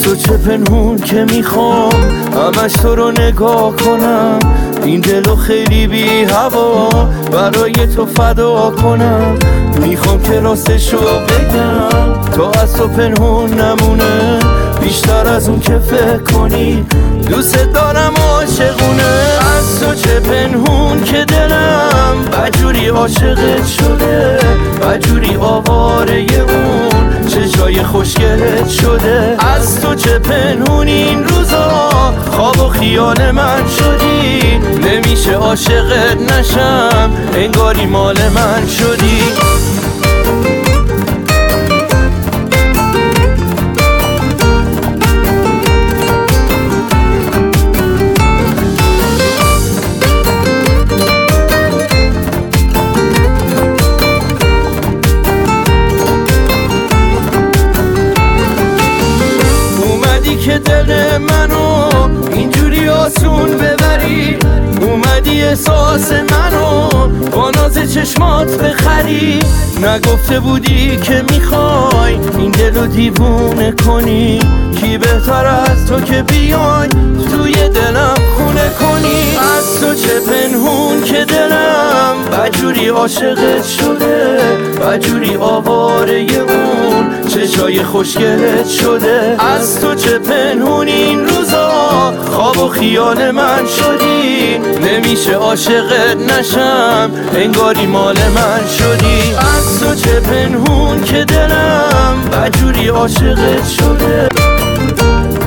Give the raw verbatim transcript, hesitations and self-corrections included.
تو چه پنهون که میخوام همش تو رو نگاه کنم، این دلو خیلی بی هوا برای تو فدا کنم. میخوام که راستشو بگم تا از تو پنهون نمونه، بیشتر از اون که فکر کنی دوست دارم عاشقونه. از تو چه پنهون که دلم بجوری عاشقت شده، بجوری آواره اون چشای خوشگلت شده. از تو چه پنهون این روزا خواب و خیال من شدی، نمیشه عاشقت نشم انگاری مال من شدی. که دل منو اینجوری آسون ببری، اومدی احساس منو با ناز چشمات بخری. نگفته بودی که میخوای این دلو دیوونه کنی، کی بهتر از تو که بیای توی دلم خونه کنی. از تو چه پنهون که دلم بجوری عاشقت شده، بجوری آواره اون چشای خوشگلت شده. از تو چه پنهون این روزا خواب و خیال من شدی، نمیشه عاشقت نشم انگاری مال من شدی. از تو چه پنهون که دلم بجوری عاشقت شده.